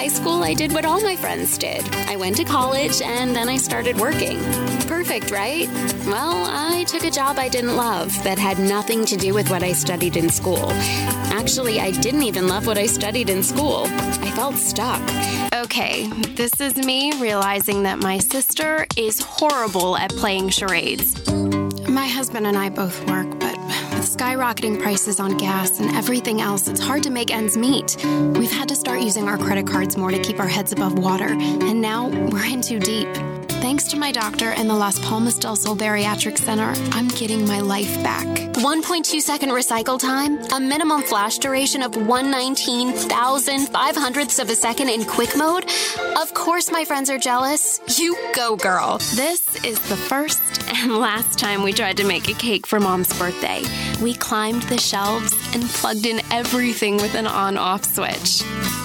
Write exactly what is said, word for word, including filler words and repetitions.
high school, I did what all my friends did. I went to college, and then I started working. Perfect, right? Well, I took a job I didn't love that had nothing to do with what I studied in school. Actually, I didn't even love what I studied in school. I felt stuck. Okay, this is me realizing that my sister is horrible at playing charades. My husband and I both work, but with skyrocketing prices on gas and everything else, it's hard to make ends meet. We've had to start using our credit cards more to keep our heads above water, and now we're in too deep. Thanks to my doctor and the Las Palmas del Sol Bariatric Center, I'm getting my life back. one point two second recycle time, a minimum flash duration of one nineteen thousand five hundredths of a second in quick mode. Of course my friends are jealous. You go, girl. This is the first and last time we tried to make a cake for Mom's birthday. We climbed the shelves and plugged in everything with an on-off switch.